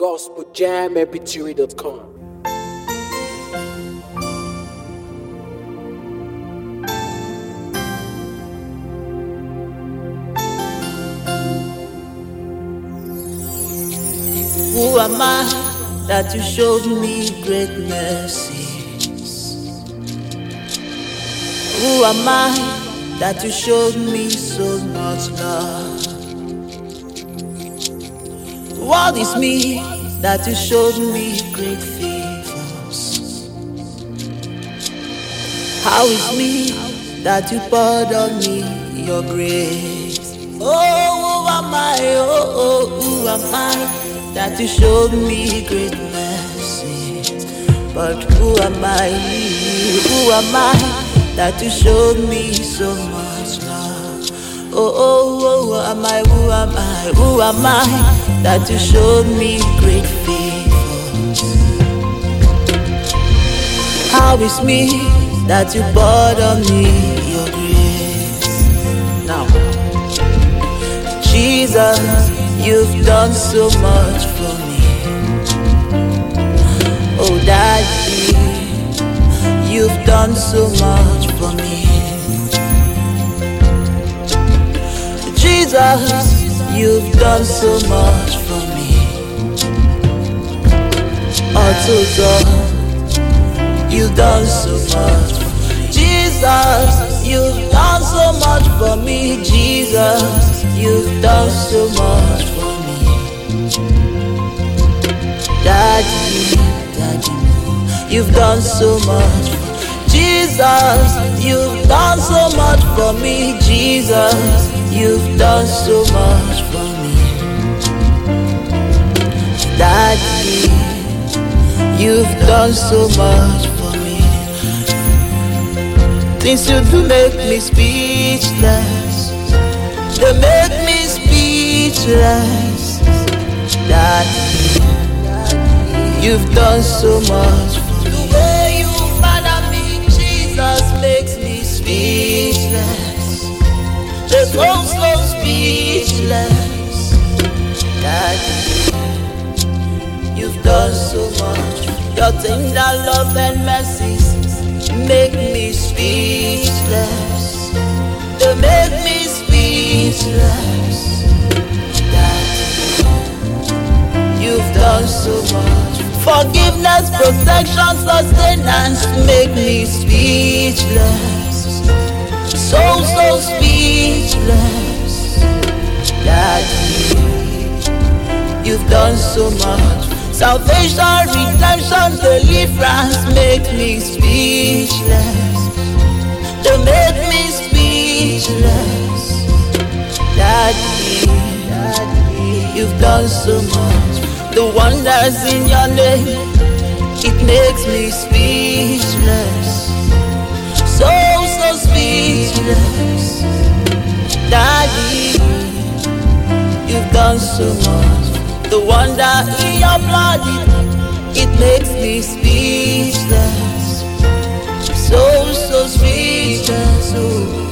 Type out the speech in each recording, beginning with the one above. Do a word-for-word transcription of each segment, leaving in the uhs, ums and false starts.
gospel jam m p three dot com. Who am I that you showed me great mercies? Who am I that you showed me so much love? What is me that you showed me great favors? How is me that you poured on me your grace? Oh, who am I? Oh, oh, who am I that you showed me great mercy? But who am I? Who am I that you showed me so much love? Oh, oh, oh, who am I? Who am I? Who am I that you showed me great favors? How is me that you poured on me your grace? Now, Jesus, you've done so much for me. Oh, Daddy, you've done so much for me. Jesus, you've done so much for me. Oh, to God, you've done so much for me. Jesus, you've done so much for me. Jesus, you've done so much for me. Daddy, Daddy, you've done so much for me. Jesus, you've done so much for me. Jesus, you've done so much for me. Daddy, you've done so much for me. Things you do make me speechless. They make me speechless. Daddy, you've done so much for me. The way you father me, Jesus, makes me speechless. The so so speechless. Daddy, you've done so much. Your tender love and mercies make me speechless. They make me speechless. Daddy, you've done so much. Forgiveness, protection, sustenance make me speechless. So, so speechless. Daddy, you've done so much. Salvation, redemption, deliverance make me speechless. They make me speechless. Daddy, Daddy, you've done so much. The wonders in your name, it makes me speechless. So, so speechless. Daddy, you've done so much. The wonder in your blood, it, it makes me speechless. So, so speechless. Oh,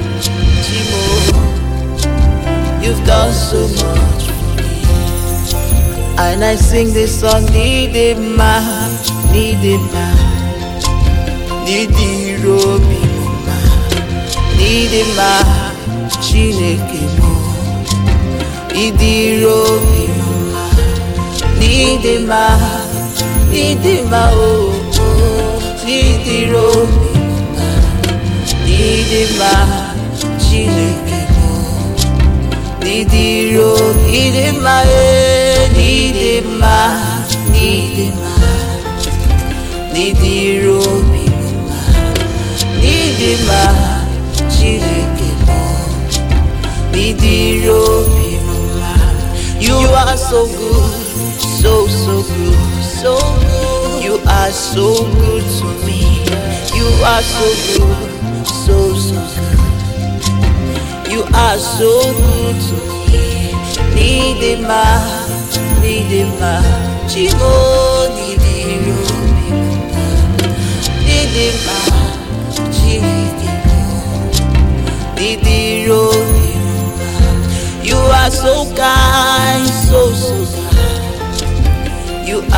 Timo, you've done so much for me. And I sing this song, need a man, need a man, need a Robi, need a man, Chineke mo, need a Robi. Need a man, need a man, oh, oh, need a Robi, need a man, Chineke mo, need a Robi, need a man, need a man, need a man, need a Robi, need a man, Chineke mo, need a Robi. You are so good. So, so good, so good. You are so good to me. You are so good, so, so good. You are so good to me. Need a man, need a man. Chimo, need a Robi. Need a man, Chimo. Need a Robi. You are so kind, so, so kind.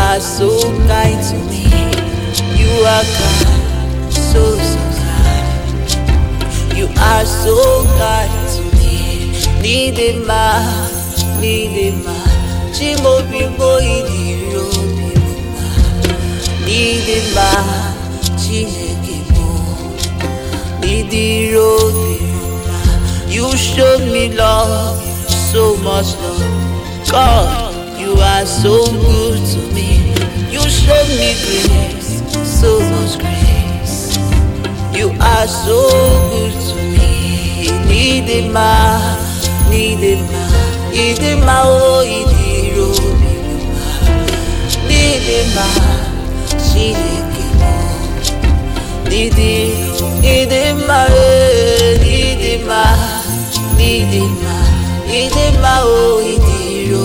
are so kind to me. You are kind, so so kind. You are so kind to me. Need a man, need a man. Chimo bimo idiro bimo. Need a man, chineke mo. Idiro bimo. You showed me love, so much love. God, you are so good to me. You showed me grace, so much grace. You are so good to me. Need a man, need a man, need a man, oh, need a man, need a man, chineke mo. Need a, need a man, need a man, need a man, need a man, oh, need a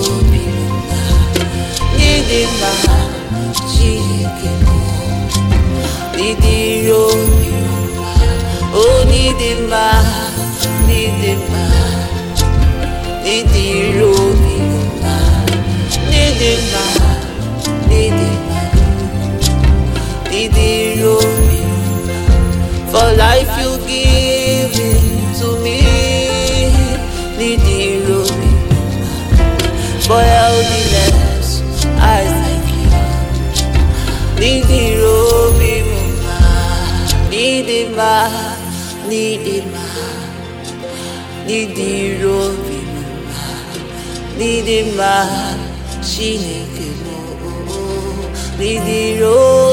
need a man, chineke mo. Need a oh, need a man, need a man, need a need a man, need a man, need a for life you give it to me. Need a for healthiness, I thank you. Need a need a man, need a man, need a need a man, chineke mo. Need a